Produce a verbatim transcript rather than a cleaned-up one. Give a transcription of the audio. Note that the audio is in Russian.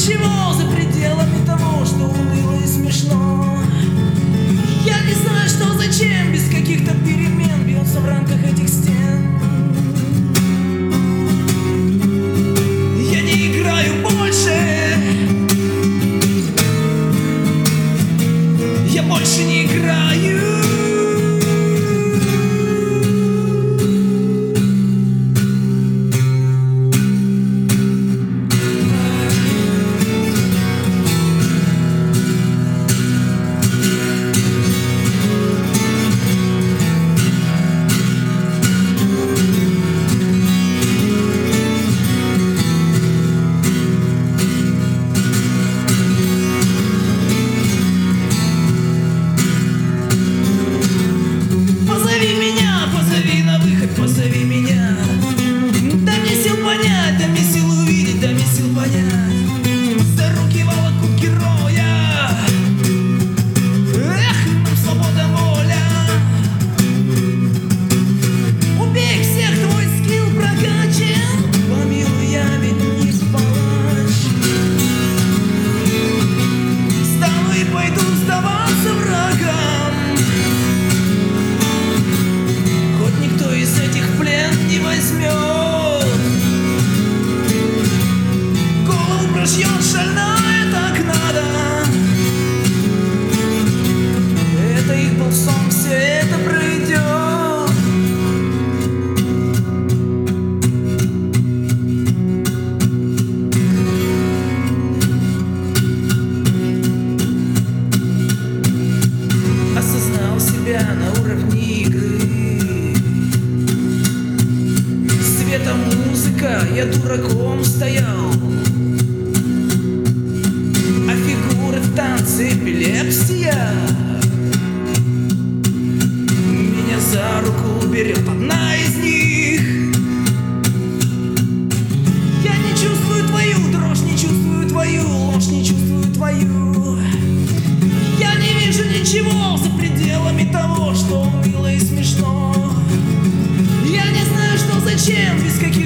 ничего за пределами того, что уныло и смешно. Я не знаю, что зачем, без каких-то перемен бьется в рамках этих стен. Я не играю больше, я больше не играю. Позови меня, дай мне сил понять, дай мне сил увидеть, дай мне сил понять. За руки волоку героя, эх, нам свобода воля. Убей всех, твой скилл прокачан, помилуй, я ведь не палач. Стану и пойду сдаваться врагам, хоть никто из этих в плен не возьмет. Голову прошьет шальная, так надо. Это их был сон, все это пройдет. Осознал себя на уровне игры. Света музыка, я дураком стоял, а фигуры в танце эпилепсия. Меня за руку берет одна из них. Я не чувствую твою дрожь, не чувствую твою ложь, не чувствую твою. Я не вижу ничего за пределами того, что уныло и смешно. Я не знаю, что зачем, без каких